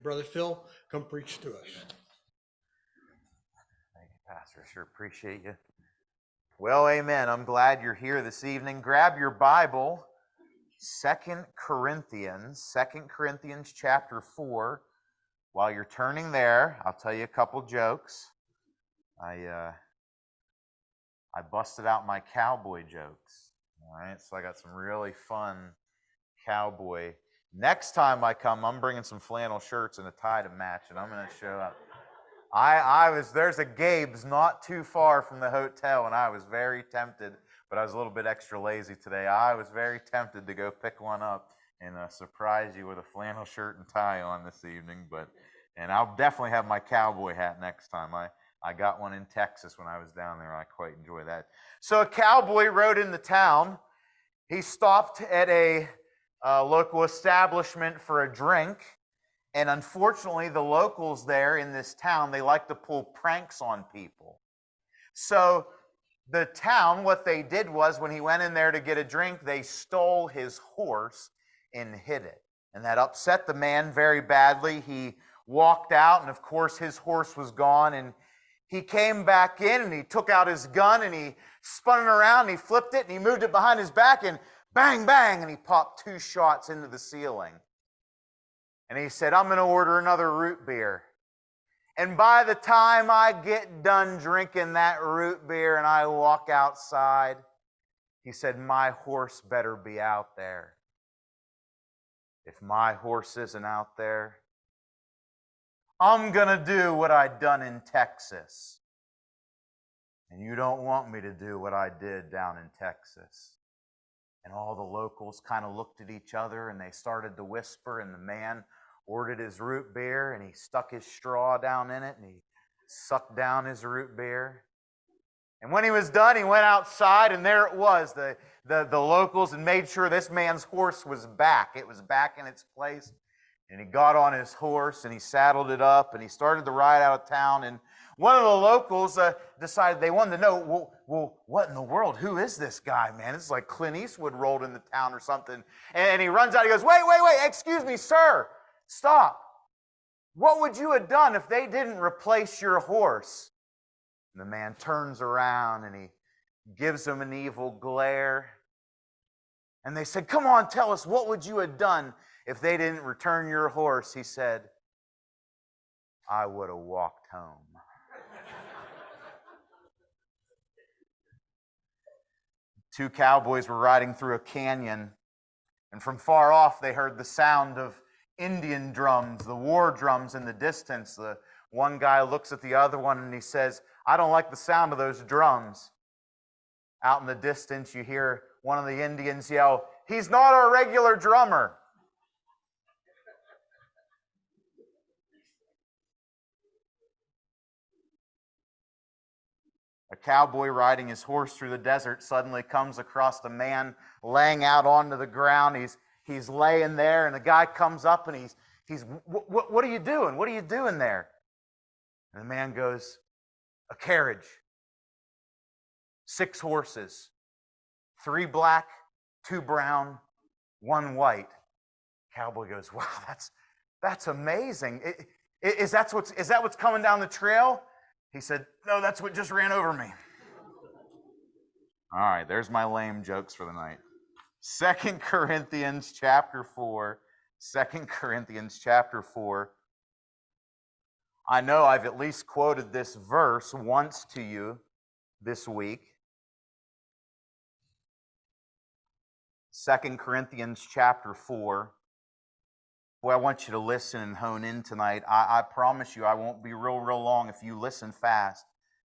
Brother Phil, come preach to us. Thank you, Pastor. Sure appreciate you. Well, amen. I'm glad you're here this evening. Grab your Bible, Second Corinthians chapter 4. While you're turning there, I'll tell you a couple jokes. I busted out my cowboy jokes. All right, so I got some really fun cowboy. Next time I come, I'm bringing some flannel shirts and a tie to match, and I'm going to show up. There's a Gabe's not too far from the hotel, and I was very tempted, but I was a little bit extra lazy today. I was very tempted to go pick one up and surprise you with a flannel shirt and tie on this evening. And I'll definitely have my cowboy hat next time. I got one in Texas when I was down there. I quite enjoy that. So a cowboy rode into town. He stopped at a local establishment for a drink. And unfortunately, the locals there in this town, they like to pull pranks on people. So the town, what they did was when he went in there to get a drink, they stole his horse and hid it. And that upset the man very badly. He walked out, and of course, his horse was gone. And he came back in, and he took out his gun, and he spun it around, and he flipped it, and he moved it behind his back, and bang, bang, and he popped 2 shots into the ceiling. And he said, I'm going to order another root beer. And by the time I get done drinking that root beer and I walk outside, he said, my horse better be out there. If my horse isn't out there, I'm going to do what I done in Texas. And you don't want me to do what I did down in Texas. And all the locals kind of looked at each other and they started to whisper, and the man ordered his root beer, and he stuck his straw down in it, and he sucked down his root beer. And when he was done, he went outside, and there it was. The locals had made sure this man's horse was back. It was back in its place. And he got on his horse, and he saddled it up, and he started to ride out of town. And one of the locals decided they wanted to know, well, what in the world? Who is this guy, man? It's like Clint Eastwood rolled into town or something. And he runs out. He goes, wait, excuse me, sir. Stop. What would you have done if they didn't replace your horse? And the man turns around and he gives them an evil glare. And they said, come on, tell us, what would you have done if they didn't return your horse? He said, I would have walked home. Two cowboys were riding through a canyon, and from far off they heard the sound of Indian drums, the war drums in the distance. The one guy looks at the other one and he says, I don't like the sound of those drums. Out in the distance, you hear one of the Indians yell, he's not our regular drummer. A cowboy riding his horse through the desert suddenly comes across a man laying out onto the ground. He's laying there, and the guy comes up and he's what are you doing? What are you doing there? And the man goes, a carriage, 6 horses, 3 black, 2 brown, 1 white. Cowboy goes, wow, that's amazing. Is that what's coming down the trail? He said, no, that's what just ran over me. All right, there's my lame jokes for the night. 2 Corinthians chapter 4. 2 Corinthians chapter 4. I know I've at least quoted this verse once to you this week. 2 Corinthians chapter 4. Boy, I want you to listen and hone in tonight. I promise you I won't be real long if you listen fast.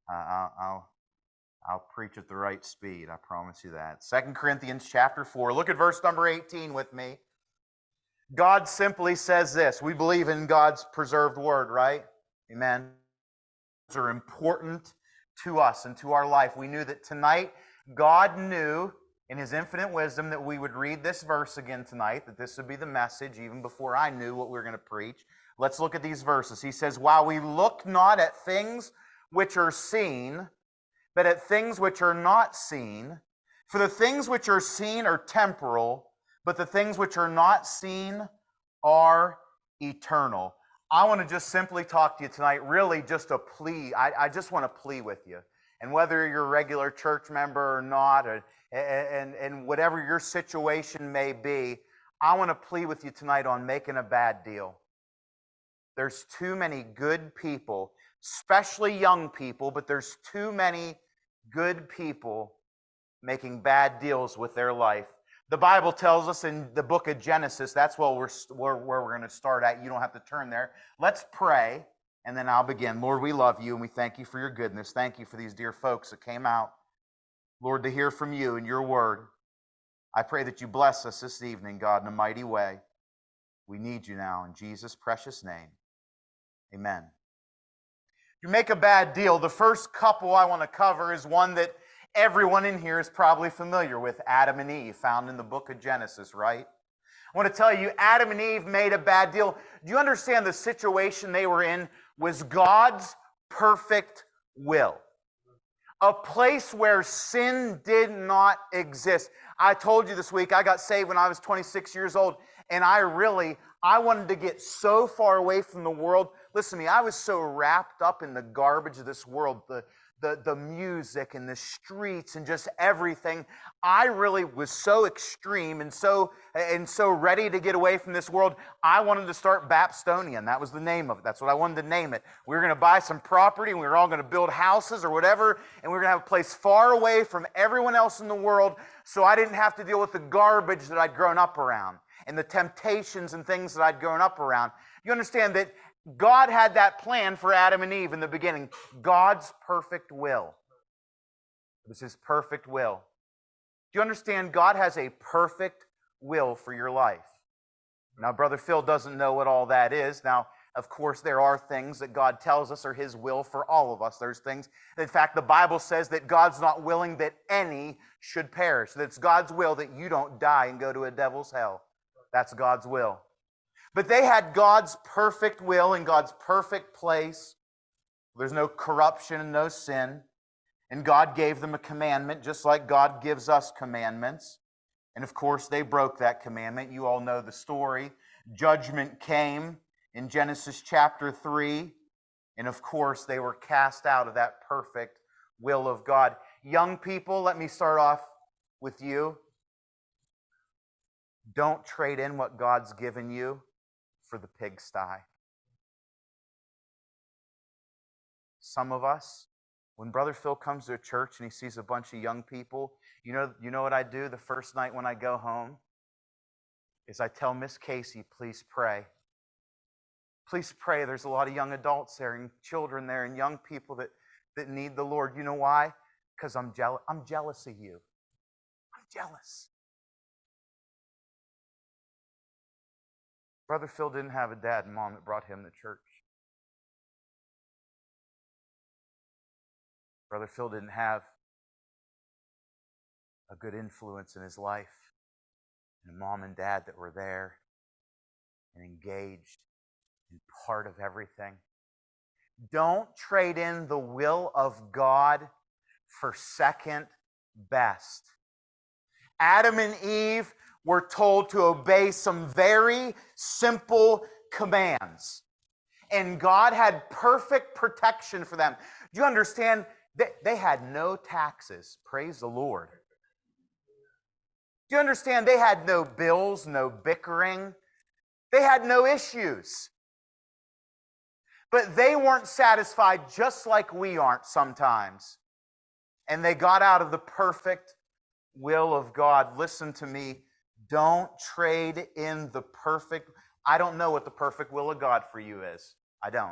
I'll preach at the right speed. I promise you that. 2 Corinthians chapter 4. Look at verse number 18 with me. God simply says this. We believe in God's preserved word, right? Amen. These are important to us and to our life. We knew that tonight, God knew in His infinite wisdom that we would read this verse again tonight, that this would be the message even before I knew what we were going to preach. Let's look at these verses. He says, while we look not at things which are seen, but at things which are not seen. For the things which are seen are temporal, but the things which are not seen are eternal. I want to just simply talk to you tonight, really just a plea. I just want to plea with you. And whether you're a regular church member or not, and whatever your situation may be, I want to plea with you tonight on making a bad deal. There's too many good people, especially young people, but there's too many good people making bad deals with their life. The Bible tells us in the book of Genesis, that's where we're going to start at. You don't have to turn there. Let's pray, and then I'll begin. Lord, we love you, and we thank you for your goodness. Thank you for these dear folks that came out, Lord, to hear from you and your word. I pray that you bless us this evening, God, in a mighty way. We need you now in Jesus' precious name. Amen. You make a bad deal. The first couple I want to cover is one that everyone in here is probably familiar with, Adam and Eve, found in the book of Genesis, right? I want to tell you, Adam and Eve made a bad deal. Do you understand the situation they were in was God's perfect will? A place where sin did not exist. I told you this week, I got saved when I was 26 years old, and I wanted to get so far away from the world. Listen to me, I was so wrapped up in the garbage of this world, the music and the streets and just everything. I really was so extreme and so ready to get away from this world. I wanted to start Bapstonian. That was the name of it. That's what I wanted to name it. We were going to buy some property, and we were all going to build houses or whatever, and we were going to have a place far away from everyone else in the world so I didn't have to deal with the garbage that I'd grown up around and the temptations and things that I'd grown up around. You understand that God had that plan for Adam and Eve in the beginning. God's perfect will. It was His perfect will. Do you understand? God has a perfect will for your life. Now, Brother Phil doesn't know what all that is. Now, of course, there are things that God tells us are His will for all of us. There's things, in fact, the Bible says that God's not willing that any should perish. That it's God's will that you don't die and go to a devil's hell. That's God's will. But they had God's perfect will in God's perfect place. There's no corruption and no sin. And God gave them a commandment, just like God gives us commandments. And of course, they broke that commandment. You all know the story. Judgment came in Genesis chapter 3. And of course, they were cast out of that perfect will of God. Young people, let me start off with you. Don't trade in what God's given you for the pigsty. Some of us, when Brother Phil comes to a church and he sees a bunch of young people, you know what I do the first night when I go home? Is I tell Miss Casey, please pray. Please pray. There's a lot of young adults there and children there and young people that need the Lord. You know why? Because I'm jealous. I'm jealous of you. I'm jealous. Brother Phil didn't have a dad and mom that brought him to church. Brother Phil didn't have a good influence in his life, and a mom and dad that were there and engaged and part of everything. Don't trade in the will of God for second best. Adam and Eve were told to obey some very simple commands. And God had perfect protection for them. Do you understand? They had no taxes. Praise the Lord. Do you understand? They had no bills, no bickering. They had no issues. But they weren't satisfied, just like we aren't sometimes. And they got out of the perfect will of God. Listen to me. Don't trade in the perfect. I don't know what the perfect will of God for you is. I don't.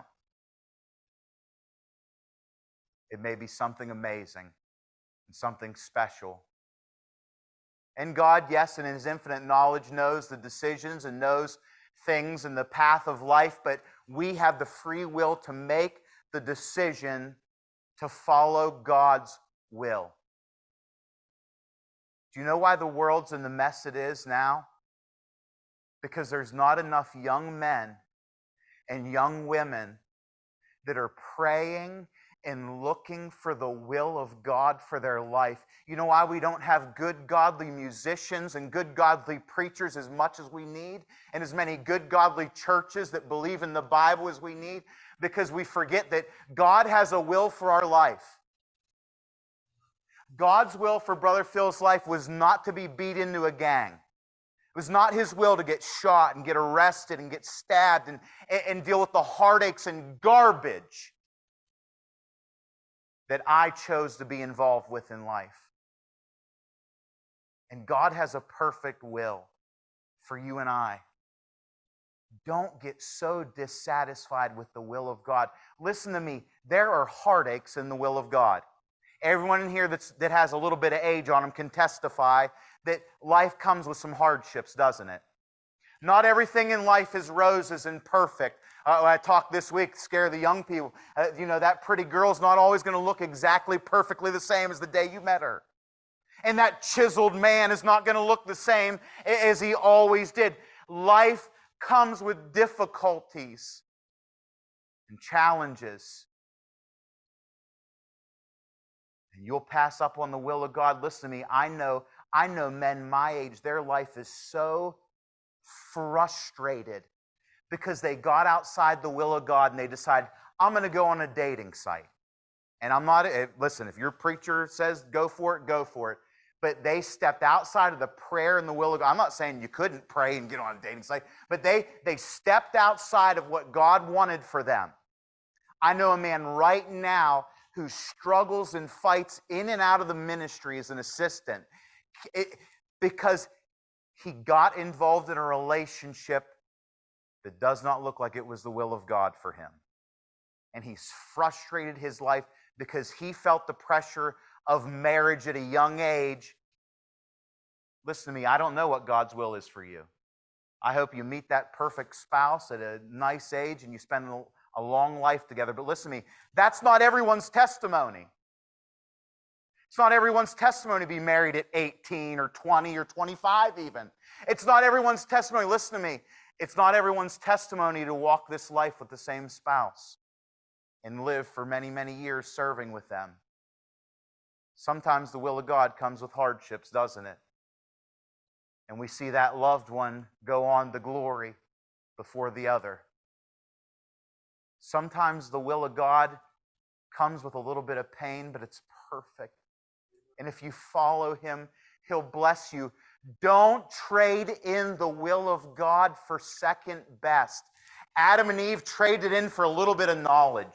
It may be something amazing and something special. And God, yes, in His infinite knowledge, knows the decisions and knows things in the path of life, but we have the free will to make the decision to follow God's will. Do you know why the world's in the mess it is now? Because there's not enough young men and young women that are praying and looking for the will of God for their life. You know why we don't have good, godly musicians and good, godly preachers as much as we need, and as many good, godly churches that believe in the Bible as we need? Because we forget that God has a will for our life. God's will for Brother Phil's life was not to be beat into a gang. It was not his will to get shot and get arrested and get stabbed and deal with the heartaches and garbage that I chose to be involved with in life. And God has a perfect will for you and I. Don't get so dissatisfied with the will of God. Listen to me. There are heartaches in the will of God. Everyone in here that has a little bit of age on them can testify that life comes with some hardships, doesn't it? Not everything in life is roses and perfect. I talked this week, scare the young people. That pretty girl's not always going to look exactly perfectly the same as the day you met her. And that chiseled man is not going to look the same as he always did. Life comes with difficulties and challenges. And you'll pass up on the will of God. Listen to me, I know men my age, their life is so frustrated because they got outside the will of God and they decide, I'm going to go on a dating site. And I'm not, listen, if your preacher says go for it, go for it. But they stepped outside of the prayer and the will of God. I'm not saying you couldn't pray and get on a dating site, but they stepped outside of what God wanted for them. I know a man right now who struggles and fights in and out of the ministry as an assistant because he got involved in a relationship that does not look like it was the will of God for him. And he's frustrated his life because he felt the pressure of marriage at a young age. Listen to me, I don't know what God's will is for you. I hope you meet that perfect spouse at a nice age and you spend a long life together. But listen to me, that's not everyone's testimony. It's not everyone's testimony to be married at 18 or 20 or 25 even. It's not everyone's testimony, listen to me, it's not everyone's testimony to walk this life with the same spouse and live for many, many years serving with them. Sometimes the will of God comes with hardships, doesn't it? And we see that loved one go on to glory before the other. Sometimes the will of God comes with a little bit of pain, but it's perfect. And if you follow Him, He'll bless you. Don't trade in the will of God for second best. Adam and Eve traded in for a little bit of knowledge.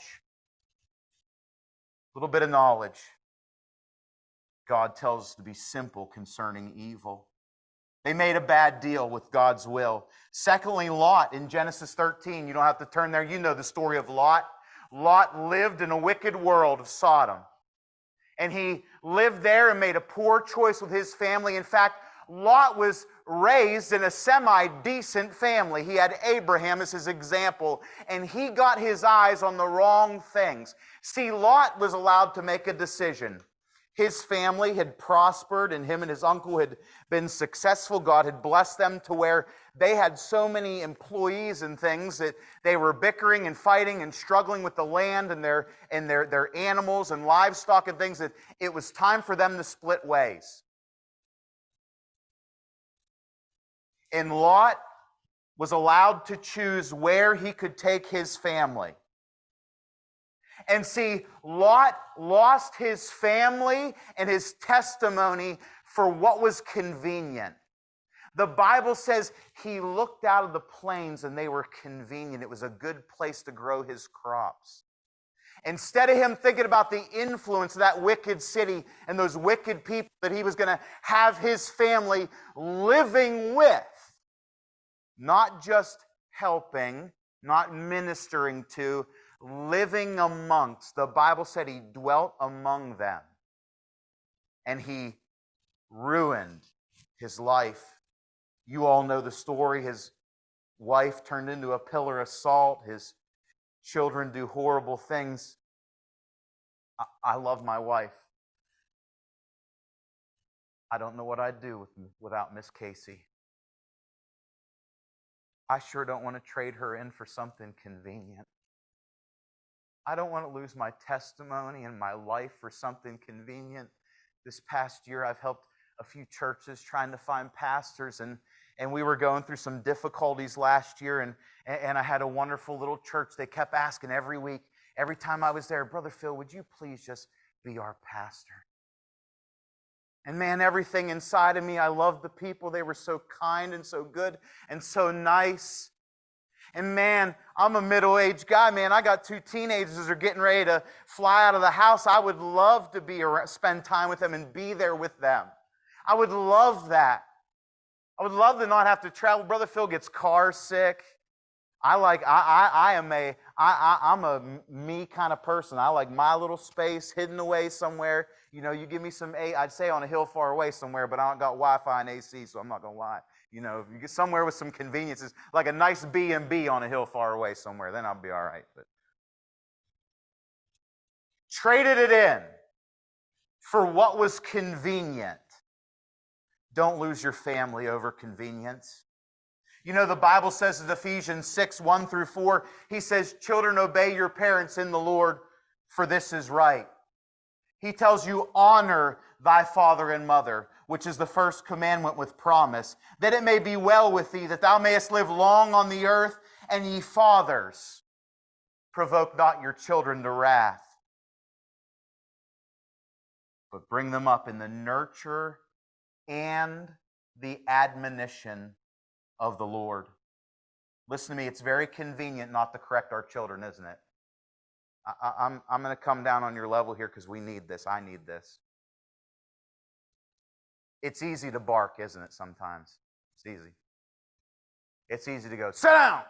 A little bit of knowledge. God tells us to be simple concerning evil. They made a bad deal with God's will. Secondly, Lot in Genesis 13. You don't have to turn there. You know the story of Lot. Lot lived in a wicked world of Sodom. And he lived there and made a poor choice with his family. In fact, Lot was raised in a semi-decent family. He had Abraham as his example, and he got his eyes on the wrong things. See, Lot was allowed to make a decision. His family had prospered, and him and his uncle had been successful. God had blessed them to where they had so many employees and things that they were bickering and fighting and struggling with the land and their animals and livestock and things that it was time for them to split ways. And Lot was allowed to choose where he could take his family. And see, Lot lost his family and his testimony for what was convenient. The Bible says he looked out of the plains and they were convenient. It was a good place to grow his crops. Instead of him thinking about the influence of that wicked city and those wicked people that he was going to have his family living with, not just helping, not ministering to, living amongst. The Bible said he dwelt among them. And he ruined his life. You all know the story. His wife turned into a pillar of salt. His children do horrible things. I love my wife. I don't know what I'd do without Miss Casey. I sure don't want to trade her in for something convenient. I don't want to lose my testimony and my life for something convenient. This past year, I've helped a few churches trying to find pastors, and we were going through some difficulties last year, and I had a wonderful little church. They kept asking every week, every time I was there, Brother Phil, would you please just be our pastor? And man, everything inside of me, I loved the people. They were so kind and so good and so nice. And man, I'm a middle-aged guy, man. I got 2 teenagers that are getting ready to fly out of the house. I would love to be around, spend time with them and be there with them. I would love that. I would love to not have to travel. Brother Phil gets car sick. I'm a me kind of person. I like my little space hidden away somewhere. You know, you give me some, I'd say on a hill far away somewhere, but I don't got Wi-Fi and AC, so I'm not going to lie. You know, if you get somewhere with some conveniences, like a nice B&B on a hill far away somewhere, then I'll be all right. But traded it in for what was convenient. Don't lose your family over convenience. You know, the Bible says in Ephesians 6, 1 through 4, he says, children, obey your parents in the Lord, for this is right. He tells you, honor thy father and mother, which is the first commandment with promise, that it may be well with thee, that thou mayest live long on the earth. And ye fathers, provoke not your children to wrath, but bring them up in the nurture and the admonition of the Lord. Listen to me, it's very convenient not to correct our children, isn't it? I'm going to come down on your level here because we need this. I need this. It's easy to bark, isn't it, sometimes? It's easy. It's easy to go, sit down!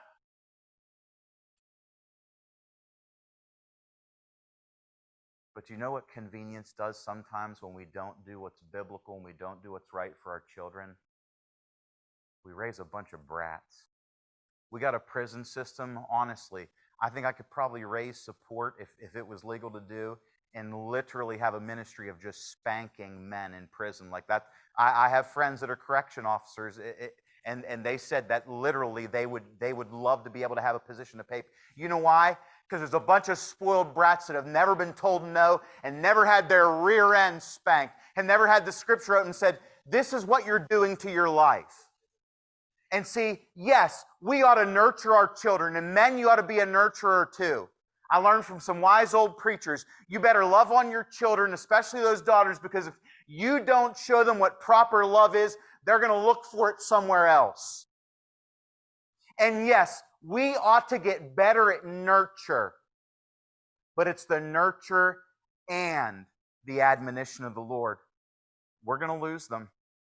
But you know what convenience does sometimes when we don't do what's biblical and we don't do what's right for our children? We raise a bunch of brats. We got a prison system, honestly. I think I could probably raise support if it was legal to do and literally have a ministry of just spanking men in prison like that. I have friends that are correction officers, and they said that literally they would love to be able to have a position to pay. You know why? Because there's a bunch of spoiled brats that have never been told no and never had their rear end spanked and never had the scripture out and said, this is what you're doing to your life. And see, yes, we ought to nurture our children, and men, you ought to be a nurturer too. I learned from some wise old preachers, you better love on your children, especially those daughters, because if you don't show them what proper love is, they're going to look for it somewhere else. And yes, we ought to get better at nurture, but it's the nurture and the admonition of the Lord. We're going to lose them.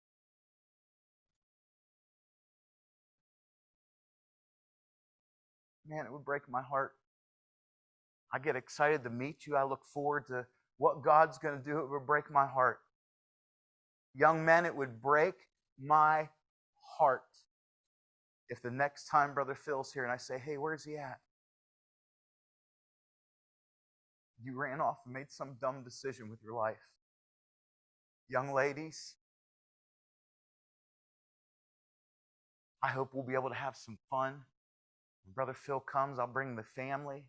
Man, it would break my heart. I get excited to meet you. I look forward to what God's going to do. It would break my heart. Young men, it would break my heart if the next time Brother Phil's here and I say, hey, where's he at? You ran off and made some dumb decision with your life. Young ladies, I hope we'll be able to have some fun. When Brother Phil comes, I'll bring the family.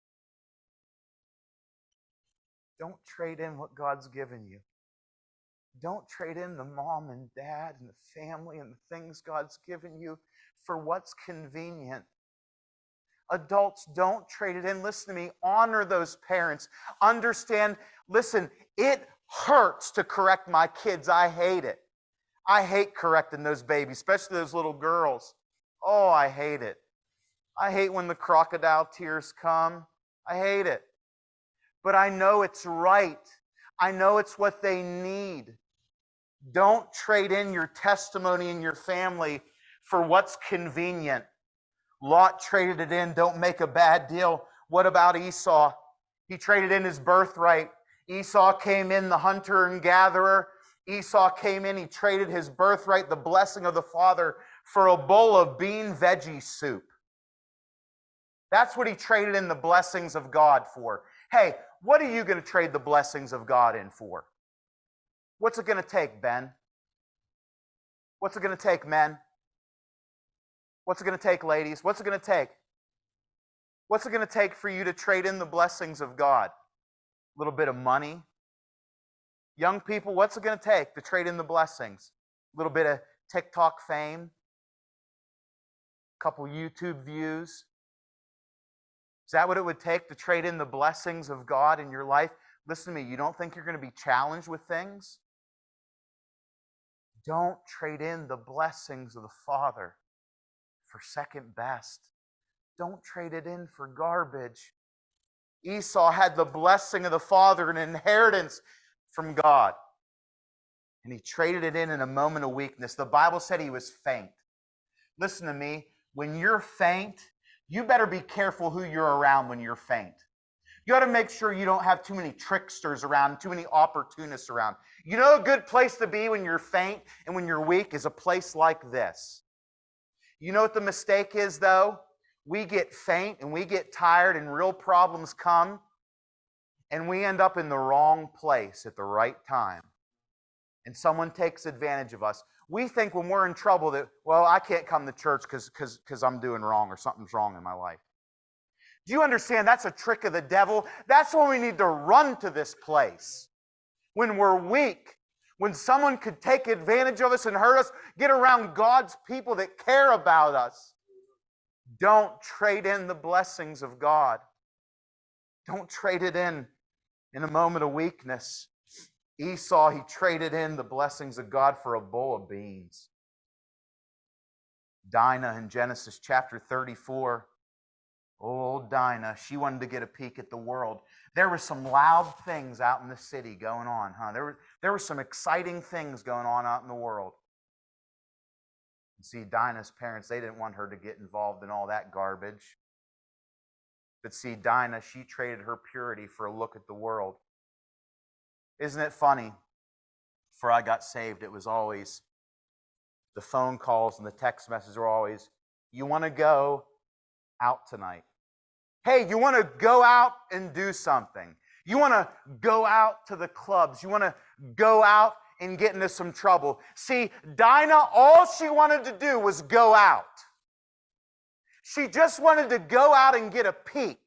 Don't trade in what God's given you. Don't trade in the mom and dad and the family and the things God's given you for what's convenient. Adults, don't trade it in. Listen to me. Honor those parents. Understand, listen, it hurts to correct my kids. I hate it. I hate correcting those babies, especially those little girls. Oh, I hate it. I hate when the crocodile tears come. I hate it. But I know it's right. I know it's what they need. Don't trade in your testimony and your family for what's convenient. Lot traded it in. Don't make a bad deal. What about Esau? He traded in his birthright. Esau came in the hunter and gatherer. Esau came in. He traded his birthright, the blessing of the father, for a bowl of bean veggie soup. That's what he traded in the blessings of God for. Hey, what are you going to trade the blessings of God in for? What's it going to take, Ben? What's it going to take, men? What's it going to take, ladies? What's it going to take? What's it going to take for you to trade in the blessings of God? A little bit of money? Young people, what's it going to take to trade in the blessings? A little bit of TikTok fame? A couple YouTube views? Is that what it would take to trade in the blessings of God in your life? Listen to me, you don't think you're going to be challenged with things? Don't trade in the blessings of the Father for second best. Don't trade it in for garbage. Esau had the blessing of the Father, an inheritance from God. And he traded it in a moment of weakness. The Bible said he was faint. Listen to me, when you're faint, you better be careful who you're around when you're faint. You got to make sure you don't have too many tricksters around, too many opportunists around. You know a good place to be when you're faint and when you're weak is a place like this. You know what the mistake is, though? We get faint and we get tired and real problems come, and we end up in the wrong place at the right time. And someone takes advantage of us. We think when we're in trouble that, well, I can't come to church because I'm doing wrong or something's wrong in my life. Do you understand that's a trick of the devil? That's when we need to run to this place. When we're weak, when someone could take advantage of us and hurt us, get around God's people that care about us. Don't trade in the blessings of God. Don't trade it in a moment of weakness. Esau, he traded in the blessings of God for a bowl of beans. Dinah in Genesis chapter 34. Old Dinah, she wanted to get a peek at the world. There were some loud things out in the city going on, huh? There were some exciting things going on out in the world. You see, Dinah's parents, they didn't want her to get involved in all that garbage. But see, Dinah, she traded her purity for a look at the world. Isn't it funny? Before I got saved, it was always, the phone calls and the text messages were always, you want to go out tonight? Hey, you want to go out and do something? You want to go out to the clubs? You want to go out and get into some trouble? See, Dinah, all she wanted to do was go out. She just wanted to go out and get a peek.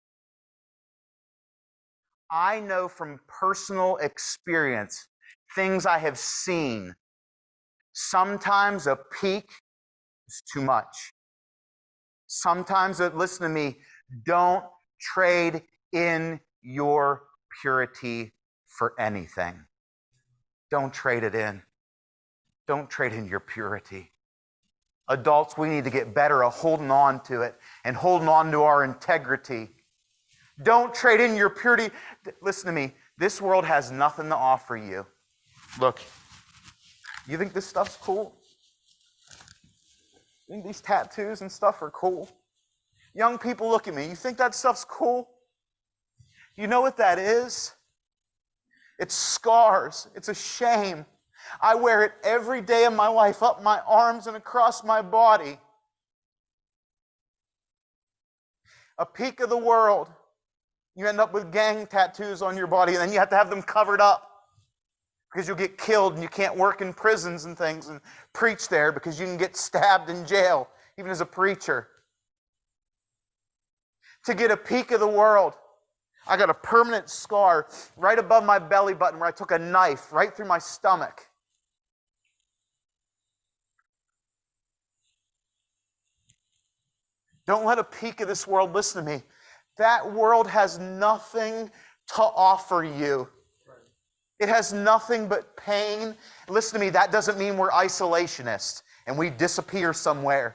I know from personal experience, things I have seen, sometimes a peek is too much. Sometimes, listen to me, don't trade in your purity for anything. Don't trade it in. Don't trade in your purity. Adults, we need to get better at holding on to it and holding on to our integrity. Don't trade in your purity. Listen to me, this world has nothing to offer you. Look, you think this stuff's cool? You think these tattoos and stuff are cool? Young people, look at me. You think that stuff's cool? You know what that is? It's scars. It's a shame. I wear it every day of my life, up my arms and across my body. A peek of the world. You end up with gang tattoos on your body, and then you have to have them covered up because you'll get killed and you can't work in prisons and things and preach there because you can get stabbed in jail, even as a preacher. To get a peek of the world, I got a permanent scar right above my belly button where I took a knife right through my stomach. Don't let a peek of this world, listen to me, that world has nothing to offer you. It has nothing but pain. Listen to me, that doesn't mean we're isolationists and we disappear somewhere.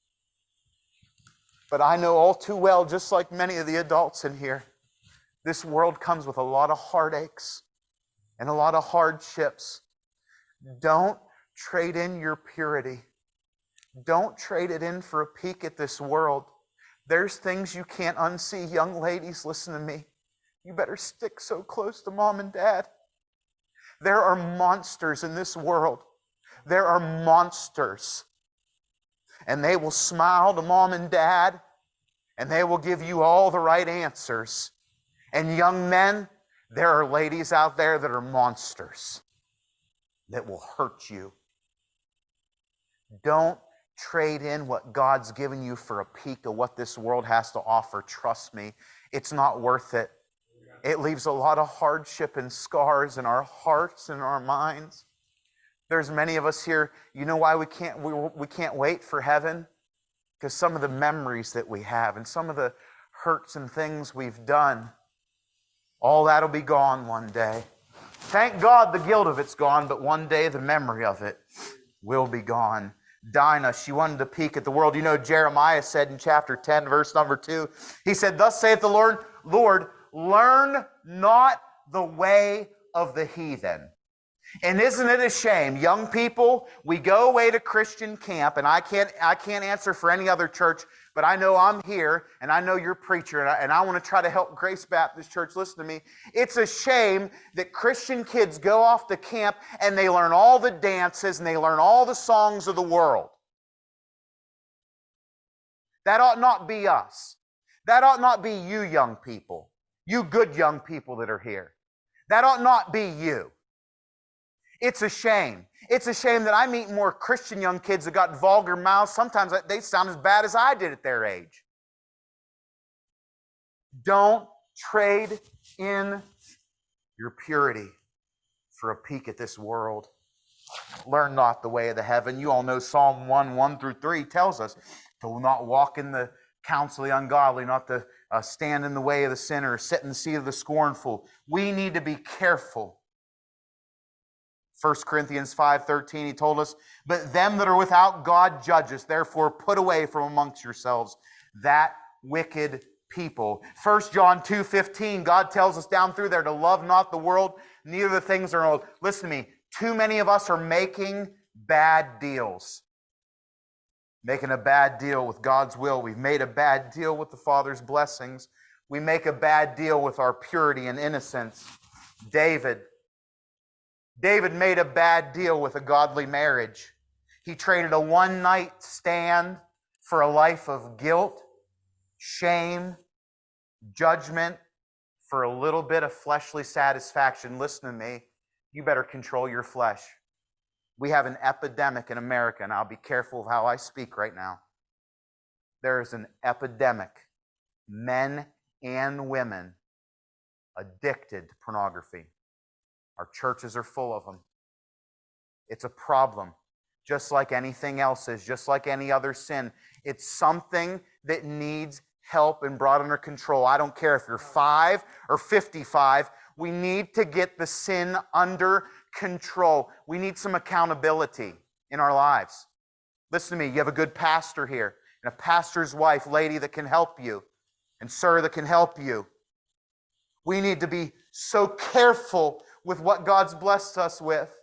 But I know all too well, just like many of the adults in here, this world comes with a lot of heartaches and a lot of hardships. Don't trade in your purity. Don't trade it in for a peek at this world. There's things you can't unsee. Young ladies, listen to me. You better stick so close to mom and dad. There are monsters in this world. There are monsters. And they will smile to mom and dad, and they will give you all the right answers. And young men, there are ladies out there that are monsters that will hurt you. Don't trade in what God's given you for a peek of what this world has to offer, trust me, it's not worth it. It leaves a lot of hardship and scars in our hearts and our minds. There's many of us here, you know why we can't wait for heaven? Because some of the memories that we have and some of the hurts and things we've done, all that'll be gone one day. Thank God the guilt of it's gone, but one day the memory of it will be gone. Dinah, she wanted to peek at the world. You know, Jeremiah said in chapter 10, verse number 2, he said, "Thus saith the Lord, learn not the way of the heathen." And isn't it a shame, young people, we go away to Christian camp, and I can't answer for any other church, but I know I'm here, and I know you're a preacher, and I want to try to help Grace Baptist Church. Listen to me. It's a shame that Christian kids go off to camp, and they learn all the dances, and they learn all the songs of the world. That ought not be us. That ought not be you young people. You good young people that are here. That ought not be you. It's a shame. It's a shame that I meet more Christian young kids that got vulgar mouths. Sometimes they sound as bad as I did at their age. Don't trade in your purity for a peek at this world. Learn not the way of the heaven. You all know Psalm 1:1-3 tells us to not walk in the counsel of the ungodly, not to stand in the way of the sinner, sit in the seat of the scornful. We need to be careful. 1 Corinthians 5:13, he told us, "But them that are without God judges, therefore put away from amongst yourselves that wicked people." 1 John 2:15, God tells us down through there to love not the world, neither the things that are old. Listen to me, too many of us are making bad deals. Making a bad deal with God's will. We've made a bad deal with the Father's blessings. We make a bad deal with our purity and innocence. David made a bad deal with a godly marriage. He traded a one-night stand for a life of guilt, shame, judgment, for a little bit of fleshly satisfaction. Listen to me. You better control your flesh. We have an epidemic in America, and I'll be careful of how I speak right now. There is an epidemic, men and women addicted to pornography. Our churches are full of them. It's a problem, just like anything else is, just like any other sin. It's something that needs help and brought under control. I don't care if you're 5 or 55. We need to get the sin under control. We need some accountability in our lives. Listen to me. You have a good pastor here, and a pastor's wife, lady that can help you, and sir that can help you. We need to be so careful with what God's blessed us with.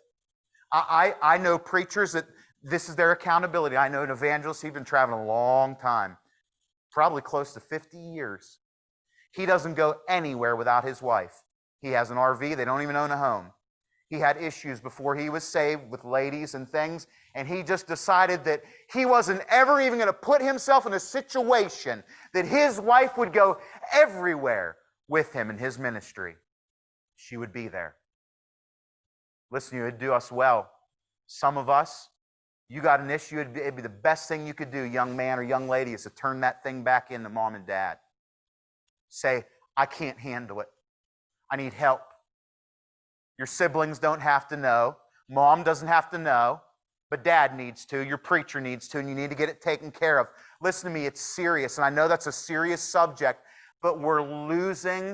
I know preachers that this is their accountability. I know an evangelist, he's been traveling a long time, probably close to 50 years. He doesn't go anywhere without his wife. He has an RV. They don't even own a home. He had issues before he was saved with ladies and things, and he just decided that he wasn't ever even going to put himself in a situation that his wife would go everywhere with him in his ministry. She would be there. Listen, it would do us well. Some of us, you got an issue, it'd be the best thing you could do, young man or young lady, is to turn that thing back into mom and dad. Say, I can't handle it. I need help. Your siblings don't have to know. Mom doesn't have to know. But dad needs to. Your preacher needs to. And you need to get it taken care of. Listen to me. It's serious. And I know that's a serious subject. But we're losing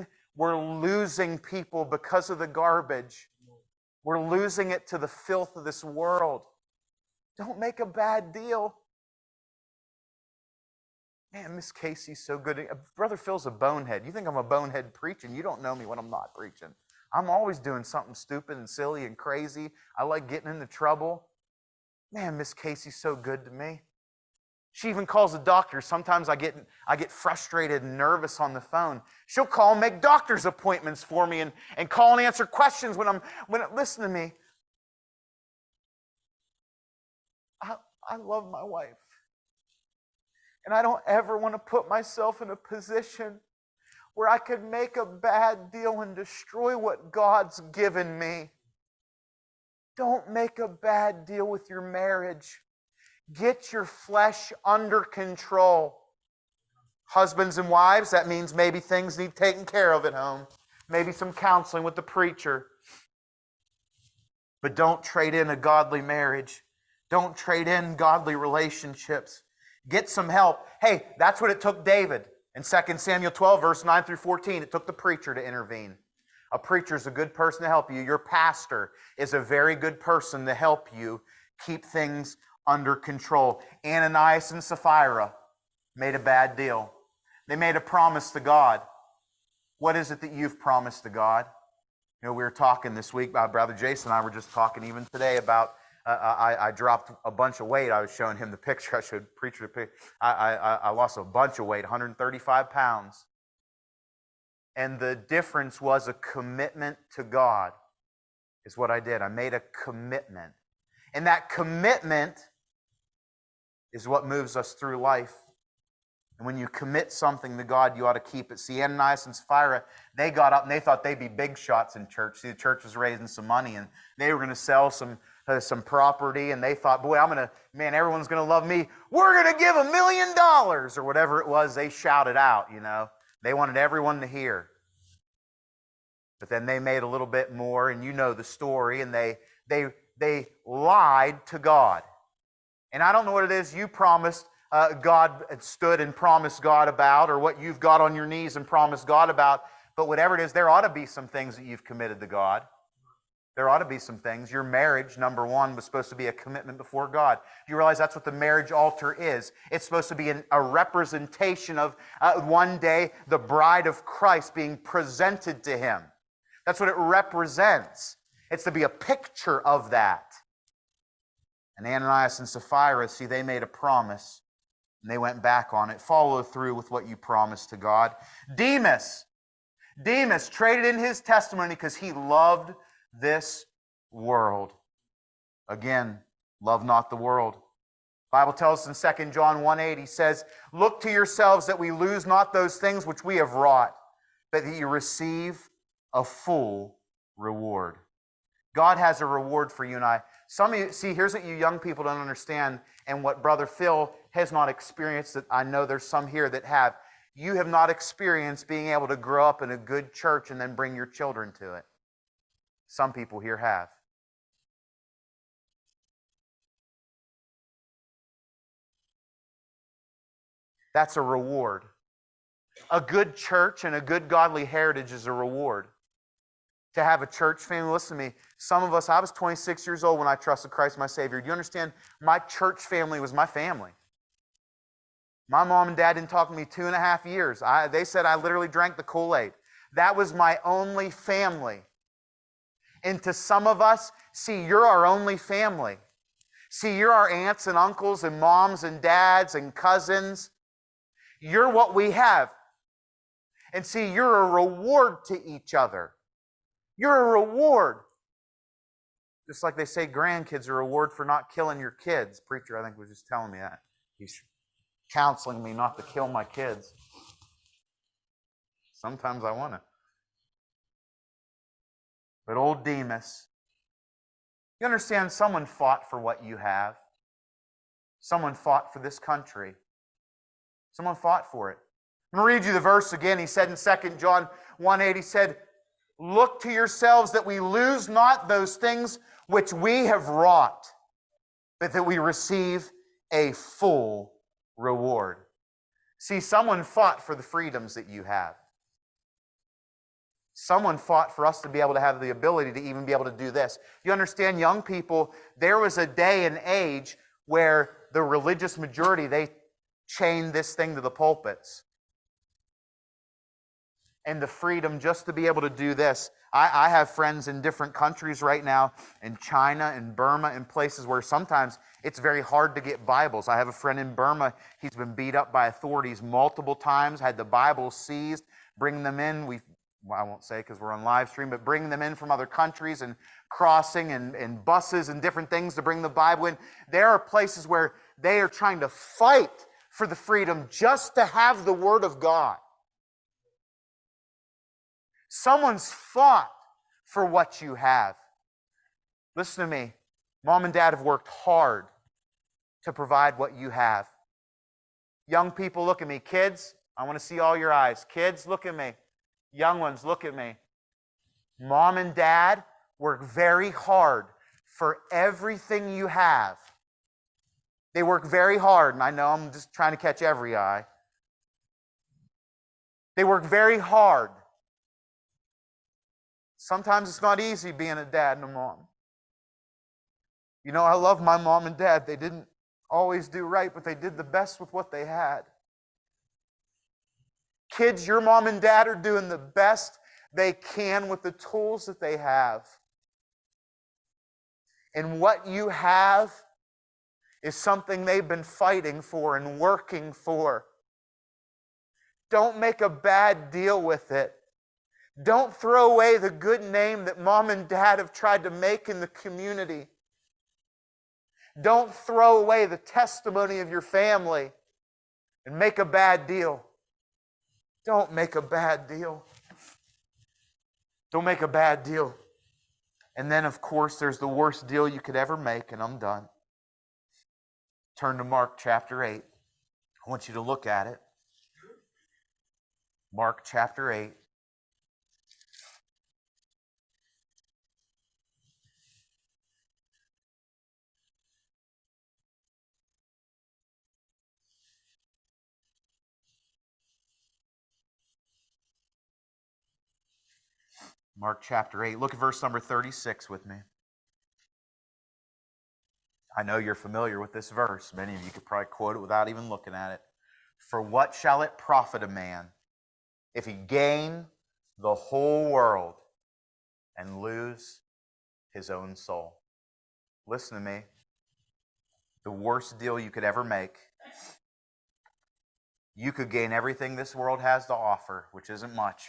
people because of the garbage. We're losing it to the filth of this world. Don't make a bad deal. Man, Miss Casey's so good. Brother Phil's a bonehead. You think I'm a bonehead preaching? You don't know me when I'm not preaching. I'm always doing something stupid and silly and crazy. I like getting into trouble. Man, Miss Casey's so good to me. She even calls the doctor. Sometimes I get frustrated and nervous on the phone. She'll call and make doctor's appointments for me and call and answer questions listen to me. I love my wife. And I don't ever want to put myself in a position where I could make a bad deal and destroy what God's given me. Don't make a bad deal with your marriage. Get your flesh under control. Husbands and wives, that means maybe things need taken care of at home. Maybe some counseling with the preacher. But don't trade in a godly marriage. Don't trade in godly relationships. Get some help. Hey, that's what it took David. In 2 Samuel 12, verse 9 through 14, it took the preacher to intervene. A preacher is a good person to help you. Your pastor is a very good person to help you keep things under control. Ananias and Sapphira made a bad deal. They made a promise to God. What is it that you've promised to God? You know, we were talking this week, Brother Jason and I were just talking even today about I dropped a bunch of weight. I was showing him the picture. I showed preacher the picture. I lost a bunch of weight, 135 pounds. And the difference was a commitment to God is what I did. I made a commitment. And that commitment is what moves us through life. And when you commit something to God, you ought to keep it. See, Ananias and Sapphira, they got up and they thought they'd be big shots in church. See, the church was raising some money and they were going to sell some property. And they thought, boy, everyone's going to love me. We're going to give $1 million or whatever it was they shouted out, you know. They wanted everyone to hear. But then they made a little bit more, and you know the story, and they lied to God. And I don't know what it is you promised God, stood and promised God about, or what you've got on your knees and promised God about, but whatever it is, there ought to be some things that you've committed to God. There ought to be some things. Your marriage, number one, was supposed to be a commitment before God. Do you realize that's what the marriage altar is? It's supposed to be a representation of one day the bride of Christ being presented to Him. That's what it represents. It's to be a picture of that. And Ananias and Sapphira, see, they made a promise and they went back on it. Follow through with what you promised to God. Demas traded in his testimony because he loved this world. Again, love not the world. The Bible tells us in 2 John 1:8, he says, look to yourselves that we lose not those things which we have wrought, but that you receive a full reward. God has a reward for you and I. Some of you, see, here's what you young people don't understand, and what Brother Phil has not experienced, that I know there's some here that have. You have not experienced being able to grow up in a good church and then bring your children to it. Some people here have. That's a reward. A good church and a good godly heritage is a reward. To have a church family, listen to me, some of us, I was 26 years old when I trusted Christ my Savior. Do you understand? My church family was my family. My mom and dad didn't talk to me 2.5 years. They said I literally drank the Kool-Aid. That was my only family. And to some of us, see, you're our only family. See, you're our aunts and uncles and moms and dads and cousins. You're what we have. And see, you're a reward to each other. You're a reward. Just like they say grandkids are a reward for not killing your kids. Preacher, I think, was just telling me that. He's counseling me not to kill my kids. Sometimes I want to. But old Demas, you understand, someone fought for what you have. Someone fought for this country. Someone fought for it. I'm going to read you the verse again. He said in 2 John 1:8, he said, look to yourselves that we lose not those things which we have wrought, but that we receive a full reward. See, someone fought for the freedoms that you have. Someone fought for us to be able to have the ability to even be able to do this. You understand, young people, there was a day and age where the religious majority, they chained this thing to the pulpits. And the freedom just to be able to do this. I have friends in different countries right now, in China, in Burma, in places where sometimes it's very hard to get Bibles. I have a friend in Burma. He's been beat up by authorities multiple times, had the Bibles seized, bring them in. I won't say because we're on live stream, but bring them in from other countries and crossing and buses and different things to bring the Bible in. There are places where they are trying to fight for the freedom just to have the Word of God. Someone's fought for what you have. Listen to me. Mom and Dad have worked hard to provide what you have. Young people, look at me. Kids, I want to see all your eyes. Kids, look at me. Young ones, look at me. Mom and dad work very hard for everything you have. They work very hard, and I know I'm just trying to catch every eye. They work very hard. Sometimes it's not easy being a dad and a mom. You know, I love my mom and dad. They didn't always do right, but they did the best with what they had. Kids, your mom and dad are doing the best they can with the tools that they have. And what you have is something they've been fighting for and working for. Don't make a bad deal with it. Don't throw away the good name that mom and dad have tried to make in the community. Don't throw away the testimony of your family and make a bad deal. Don't make a bad deal. Don't make a bad deal. And then, of course, there's the worst deal you could ever make, and I'm done. Turn to Mark chapter 8. I want you to look at it. Mark chapter 8. Mark chapter 8. Look at verse number 36 with me. I know you're familiar with this verse. Many of you could probably quote it without even looking at it. For what shall it profit a man if he gain the whole world and lose his own soul? Listen to me. The worst deal you could ever make. You could gain everything this world has to offer, which isn't much,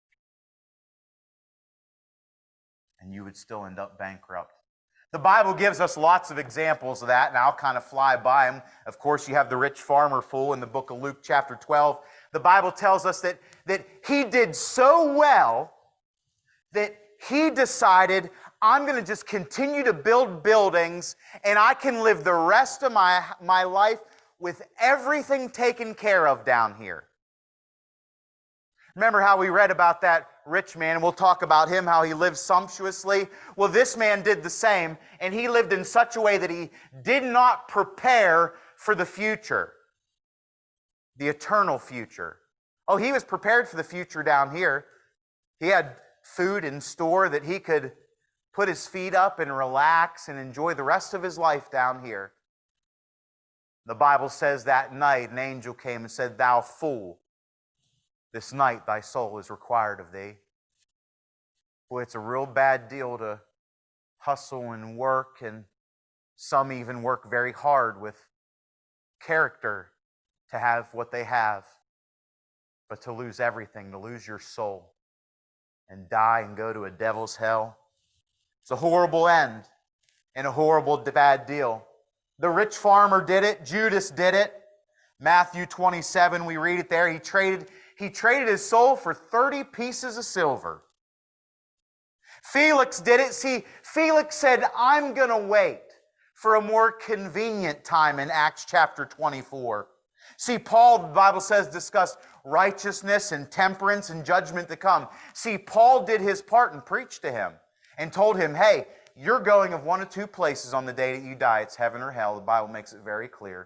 and you would still end up bankrupt. The Bible gives us lots of examples of that, and I'll kind of fly by them. Of course, you have the rich farmer fool in the book of Luke chapter 12. The Bible tells us that he did so well that he decided, I'm going to just continue to build buildings, and I can live the rest of my life with everything taken care of down here. Remember how we read about that rich man, and we'll talk about him, how he lived sumptuously. Well, this man did the same, and he lived in such a way that he did not prepare for the future, the eternal future. Oh, he was prepared for the future down here. He had food in store that he could put his feet up and relax and enjoy the rest of his life down here. The Bible says that night an angel came and said, "Thou fool, this night thy soul is required of thee." Boy, it's a real bad deal to hustle and work, and some even work very hard with character to have what they have, but to lose everything, to lose your soul and die and go to a devil's hell. It's a horrible end and a horrible bad deal. The rich farmer did it. Judas did it. Matthew 27, we read it there. He traded his soul for 30 pieces of silver. Felix did it. See, Felix said, I'm going to wait for a more convenient time in Acts chapter 24. See, Paul, the Bible says, discussed righteousness and temperance and judgment to come. See, Paul did his part and preached to him and told him, hey, you're going of one of two places on the day that you die. It's heaven or hell. The Bible makes it very clear.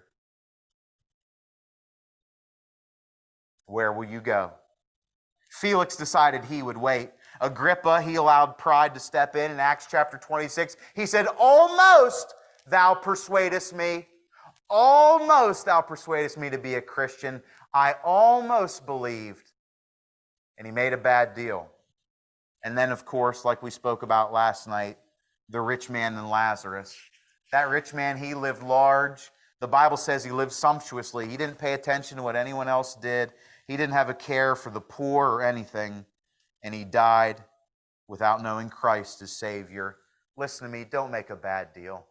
Where will you go? Felix decided he would wait. Agrippa, he allowed pride to step in Acts chapter 26. He said, almost thou persuadest me. Almost thou persuadest me to be a Christian. I almost believed. And he made a bad deal. And then, of course, like we spoke about last night, the rich man and Lazarus. That rich man, he lived large. The Bible says he lived sumptuously. He didn't pay attention to what anyone else did. He didn't have a care for the poor or anything. And he died without knowing Christ as Savior. Listen to me, don't make a bad deal.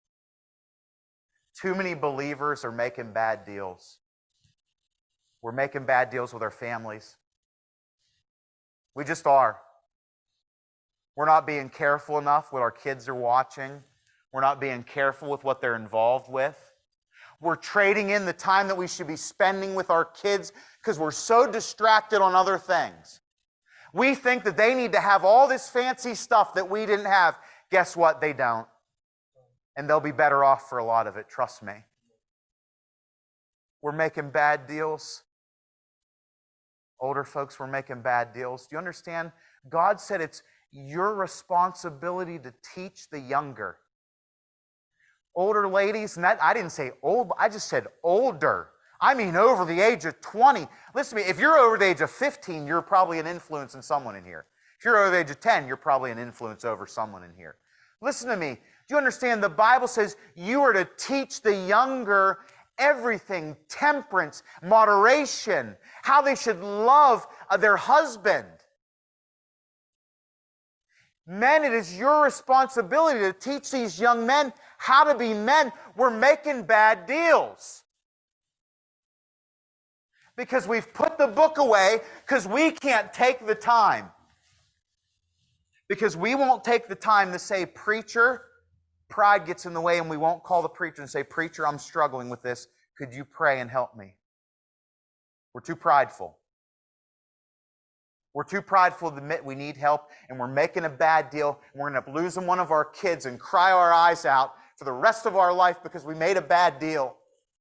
Too many believers are making bad deals. We're making bad deals with our families. We just are. We're not being careful enough what our kids are watching. We're not being careful with what they're involved with. We're trading in the time that we should be spending with our kids because we're so distracted on other things. We think that they need to have all this fancy stuff that we didn't have. Guess what? They don't. And they'll be better off for a lot of it, trust me. We're making bad deals. Older folks, we're making bad deals. Do you understand? God said it's your responsibility to teach the younger. Older ladies, and that, I didn't say old, I just said older. I mean over the age of 20. Listen to me, if you're over the age of 15, you're probably an influence in someone in here. If you're over the age of 10, you're probably an influence over someone in here. Listen to me. Do you understand? The Bible says you are to teach the younger everything, temperance, moderation, how they should love their husband. Men, it is your responsibility to teach these young men how to be men. We're making bad deals. Because we've put the book away because we can't take the time. Because we won't take the time to say, preacher, pride gets in the way and we won't call the preacher and say, preacher, I'm struggling with this. Could you pray and help me? We're too prideful. We're too prideful to admit we need help, and we're making a bad deal, and we're going to lose one of our kids and cry our eyes out for the rest of our life because we made a bad deal.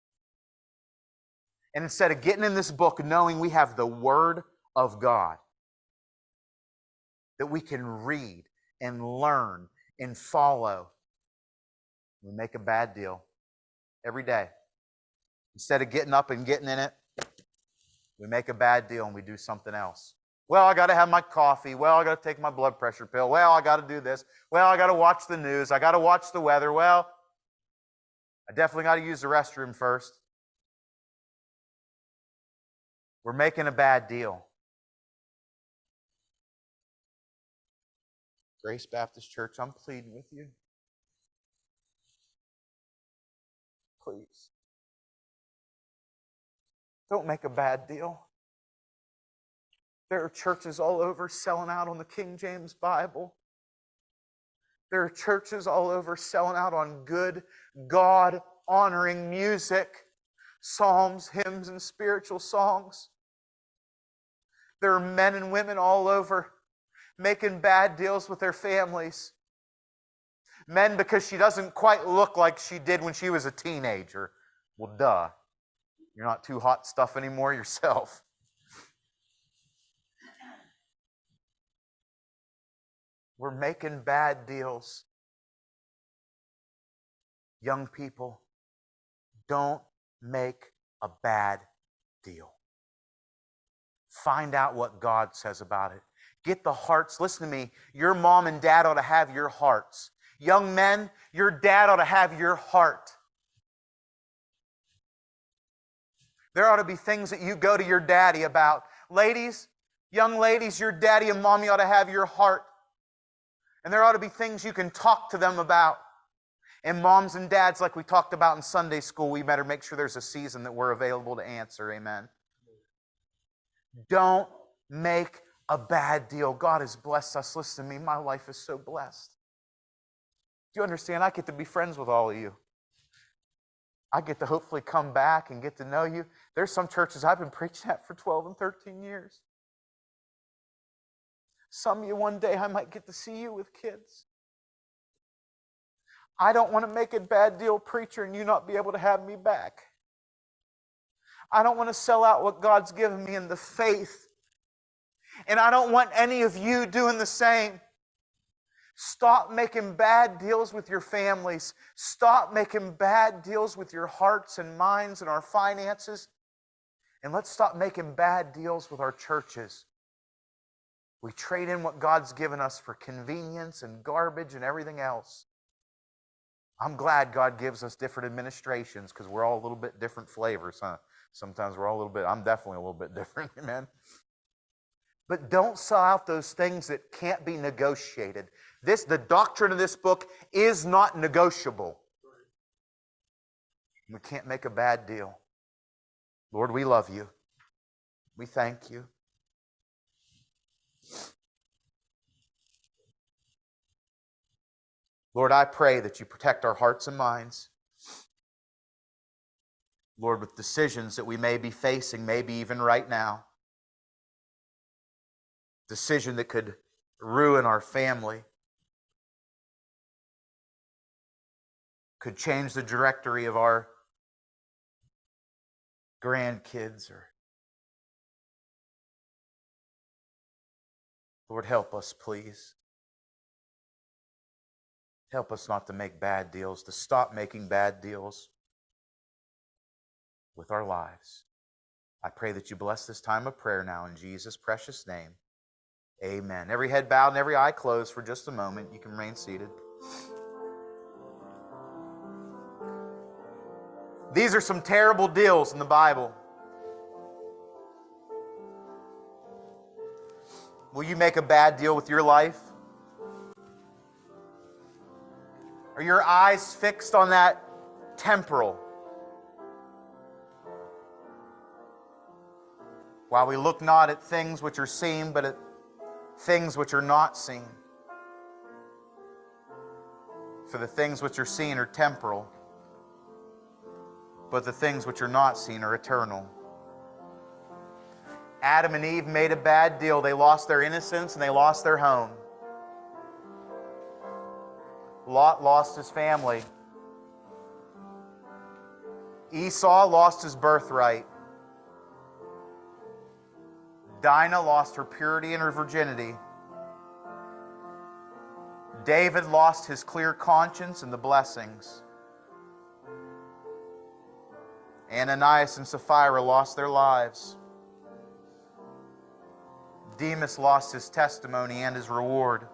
And instead of getting in this book knowing we have the Word of God that we can read and learn and follow, we make a bad deal every day. Instead of getting up and getting in it, we make a bad deal and we do something else. Well, I got to have my coffee. Well, I got to take my blood pressure pill. Well, I got to do this. Well, I got to watch the news. I got to watch the weather. Well, I definitely got to use the restroom first. We're making a bad deal. Grace Baptist Church, I'm pleading with you. Please. Don't make a bad deal. There are churches all over selling out on the King James Bible. There are churches all over selling out on good, God-honoring music, psalms, hymns, and spiritual songs. There are men and women all over making bad deals with their families. Men because she doesn't quite look like she did when she was a teenager. Well, duh. You're not too hot stuff anymore yourself. We're making bad deals. Young people, don't make a bad deal. Find out what God says about it. Get the hearts. Listen to me. Your mom and dad ought to have your hearts. Young men, your dad ought to have your heart. There ought to be things that you go to your daddy about. Ladies, young ladies, your daddy and mommy ought to have your heart. And there ought to be things you can talk to them about. And moms and dads, like we talked about in Sunday school, we better make sure there's a season that we're available to answer. Amen. Don't make a bad deal. God has blessed us. Listen to me, my life is so blessed. Do you understand? I get to be friends with all of you. I get to hopefully come back and get to know you. There's some churches I've been preaching at for 12 and 13 years. Some of you, one day I might get to see you with kids. I don't want to make a bad deal, preacher, and you not be able to have me back. I don't want to sell out what God's given me in the faith. And I don't want any of you doing the same. Stop making bad deals with your families. Stop making bad deals with your hearts and minds and our finances. And let's stop making bad deals with our churches. We trade in what God's given us for convenience and garbage and everything else. I'm glad God gives us different administrations because we're all a little bit different flavors, huh? Sometimes we're all a little bit, I'm definitely a little bit different, amen? But don't sell out those things that can't be negotiated. The doctrine of this book is not negotiable. We can't make a bad deal. Lord, we love you. We thank you. Lord, I pray that you protect our hearts and minds. Lord, with decisions that we may be facing, maybe even right now. Decision that could ruin our family, could change the trajectory of our grandkids. Or Lord, help us, please. Help us not to make bad deals, to stop making bad deals with our lives. I pray that you bless this time of prayer now in Jesus' precious name. Amen. Every head bowed and every eye closed for just a moment. You can remain seated. These are some terrible deals in the Bible. Will you make a bad deal with your life? Are your eyes fixed on that temporal? While we look not at things which are seen, but at things which are not seen. For the things which are seen are temporal, but the things which are not seen are eternal. Adam and Eve made a bad deal. They lost their innocence and they lost their home. Lot lost his family. Esau lost his birthright. Dinah lost her purity and her virginity. David lost his clear conscience and the blessings. Ananias and Sapphira lost their lives. Demas lost his testimony and his reward.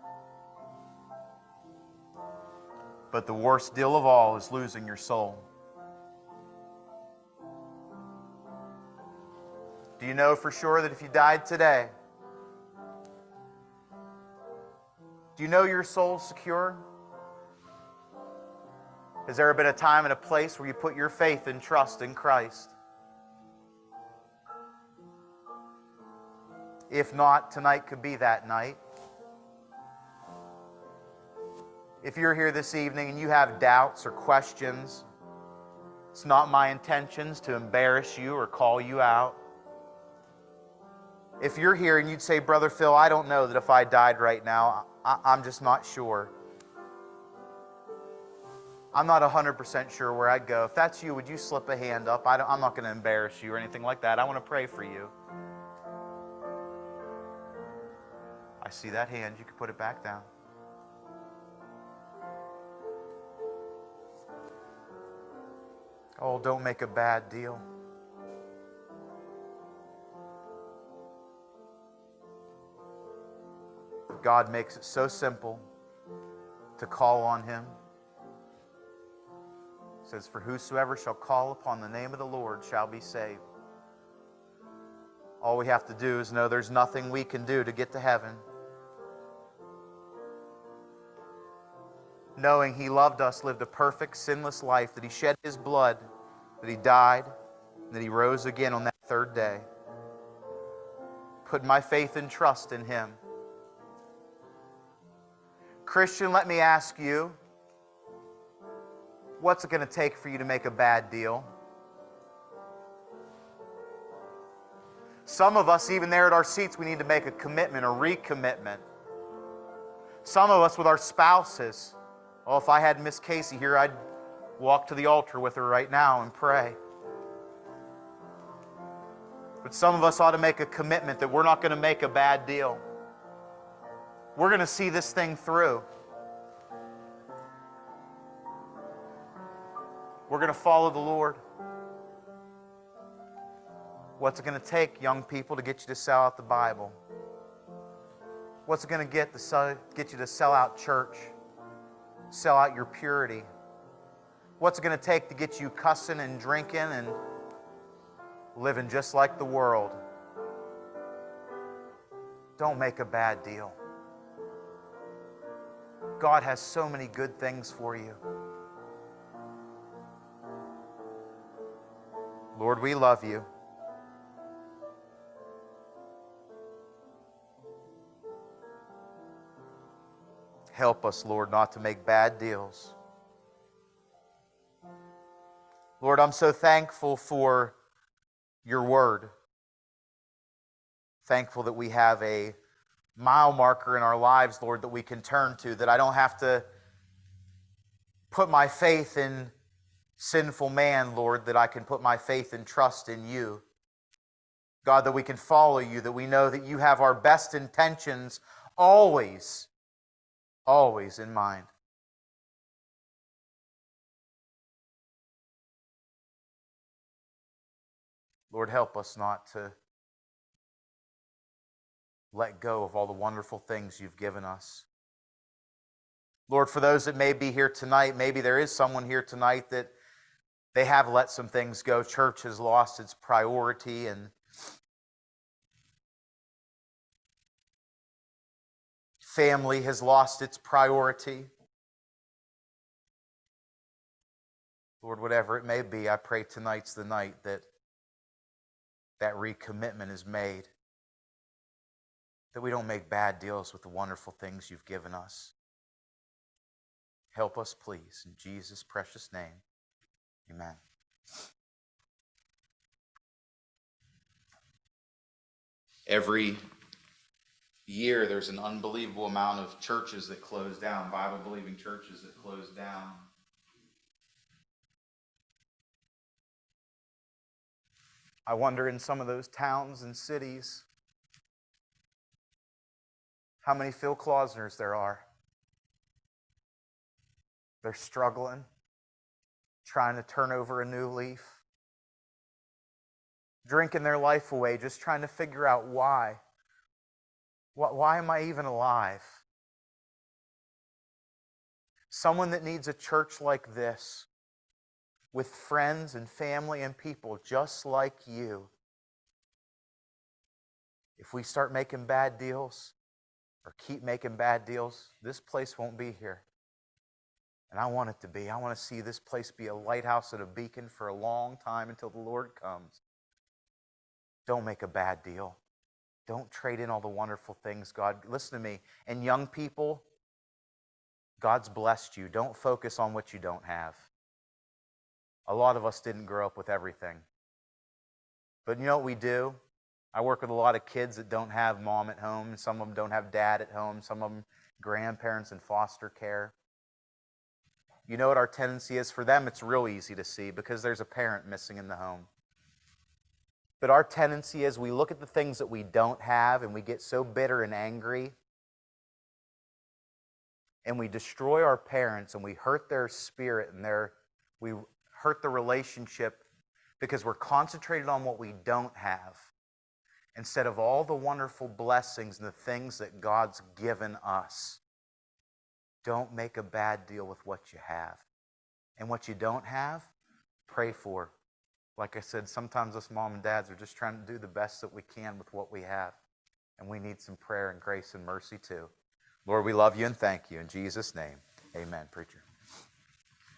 But the worst deal of all is losing your soul. Do you know for sure that if you died today, do you know your soul's secure? Has there been a time and a place where you put your faith and trust in Christ? If not, tonight could be that night. If you're here this evening and you have doubts or questions, it's not my intentions to embarrass you or call you out. If you're here and you'd say, Brother Phil, I don't know that if I died right now, I'm just not sure. I'm not 100% sure where I'd go. If that's you, would you slip a hand up? I'm not going to embarrass you or anything like that. I want to pray for you. I see that hand. You can put it back down. Oh, don't make a bad deal. God makes it so simple to call on Him. It says, for whosoever shall call upon the name of the Lord shall be saved. All we have to do is know there's nothing we can do to get to heaven. Knowing He loved us, lived a perfect, sinless life, that He shed His blood, that He died, that He rose again on that third day. Put my faith and trust in Him. Christian, let me ask you, what's it going to take for you to make a bad deal? Some of us, even there at our seats, we need to make a commitment, a recommitment. Some of us with our spouses. Oh, if I had Miss Casey here, I'd walk to the altar with her right now and pray. But some of us ought to make a commitment that we're not going to make a bad deal. We're going to see this thing through. We're going to follow the Lord. What's it going to take, young people, to get you to sell out the Bible? What's it going to get you to sell out church? Sell out your purity? What's it going to take to get you cussing and drinking and living just like the world? Don't make a bad deal. God has so many good things for you. Lord, we love you. Help us, Lord, not to make bad deals. Lord, I'm so thankful for your word. Thankful that we have a mile marker in our lives, Lord, that we can turn to, that I don't have to put my faith in sinful man, Lord, that I can put my faith and trust in you. God, that we can follow you, that we know that you have our best intentions always, always in mind. Lord, help us not to let go of all the wonderful things you've given us. Lord, for those that may be here tonight, maybe there is someone here tonight that they have let some things go. Church has lost its priority, and family has lost its priority. Lord, whatever it may be, I pray tonight's the night that recommitment is made, that we don't make bad deals with the wonderful things you've given us. Help us, please, in Jesus' precious name. Amen. Every year, there's an unbelievable amount of churches that close down, Bible-believing churches that close down. I wonder in some of those towns and cities how many Phil Klausners there are. They're struggling, trying to turn over a new leaf, drinking their life away, just trying to figure out why. Why am I even alive? Someone that needs a church like this, with friends and family and people just like you. If we start making bad deals or keep making bad deals, this place won't be here. And I want it to be. I want to see this place be a lighthouse and a beacon for a long time until the Lord comes. Don't make a bad deal. Don't trade in all the wonderful things, God. Listen to me. And young people, God's blessed you. Don't focus on what you don't have. A lot of us didn't grow up with everything. But you know what we do? I work with a lot of kids that don't have mom at home. Some of them don't have dad at home. Some of them grandparents in foster care. You know what our tendency is? For them, it's real easy to see because there's a parent missing in the home. But our tendency is we look at the things that we don't have and we get so bitter and angry and we destroy our parents and we hurt their spirit and we hurt the relationship because we're concentrated on what we don't have instead of all the wonderful blessings and the things that God's given us. Don't make a bad deal with what you have. And what you don't have, pray for. Like I said, sometimes us mom and dads are just trying to do the best that we can with what we have. And we need some prayer and grace and mercy too. Lord, we love you and thank you. In Jesus' name, amen. Preacher.